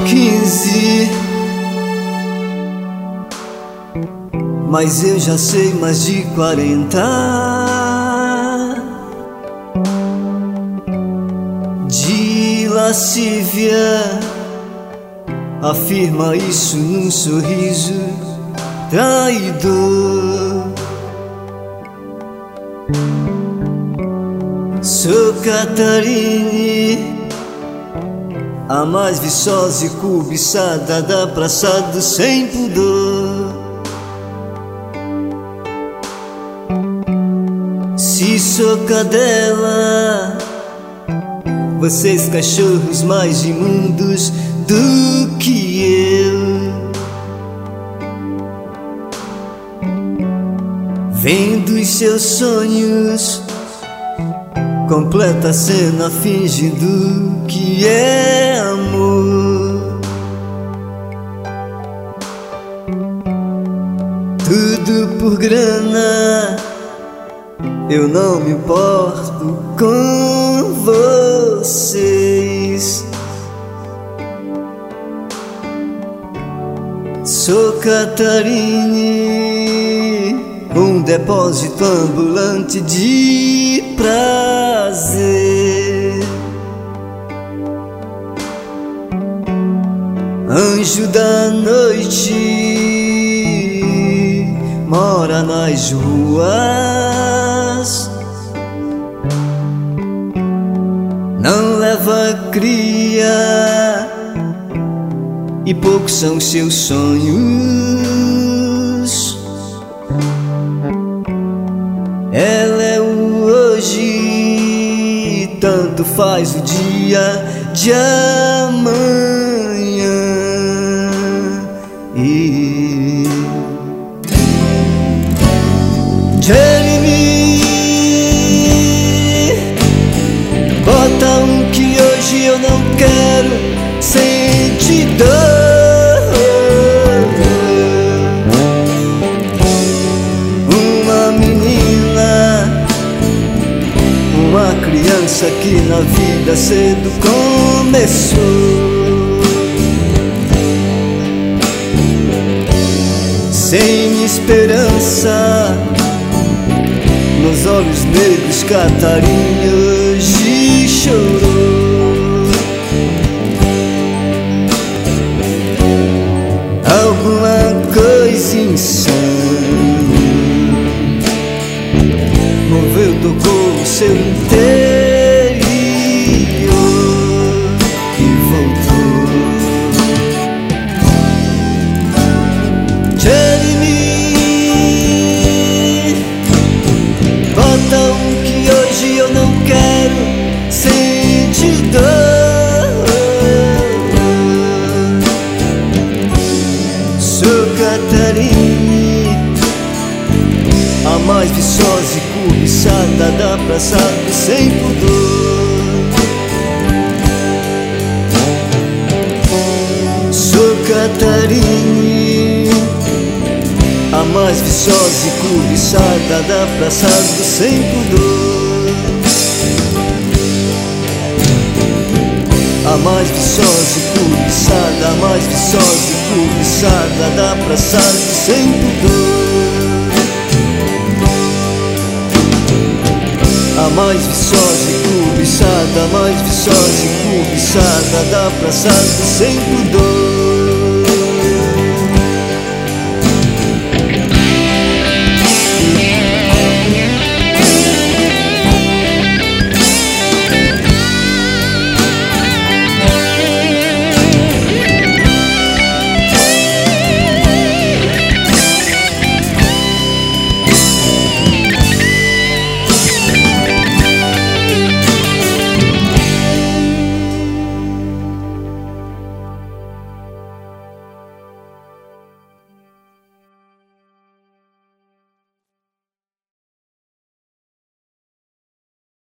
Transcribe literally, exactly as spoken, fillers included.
quinze, mas eu já sei mais de quarenta. De lascívia, afirma isso num sorriso traidor. Sou Catarine, a mais viçosa e cobiçada da praça do sem pudor. Se sou cadela, vocês cachorros mais imundos do que eu. Vem dos seus sonhos, completa a cena fingindo que é amor. Tudo por grana, eu não me importo com vocês. Sou Catarine, um depósito ambulante de prazer. Anjo da noite, mora nas ruas, não leva cria, e poucos são seus sonhos. Ela é o hoje, tanto faz o dia de amanhã. E Jeremy, bota um que hoje eu não quero sentir dor. Uma menina, uma criança que na vida cedo começou. Sem esperança, nos olhos negros, Catarina hoje chorou. Alguma coisa insana moveu, tocou o seu interior e voltou. Jeremy, bota um que hoje eu não quero sentir dor. Sou Catarine, a mais viçosa e cobiçada da praça do sem pudor. Sou Catarine, a mais viçosa e cobiçada da praça do sem pudor. A mais viçosa e cobiçada, a mais viçosa e cobiçada da praça do sem pudor. A mais viçosa e cobiçada, a mais viçosa e cobiçada da praça do sem pudor.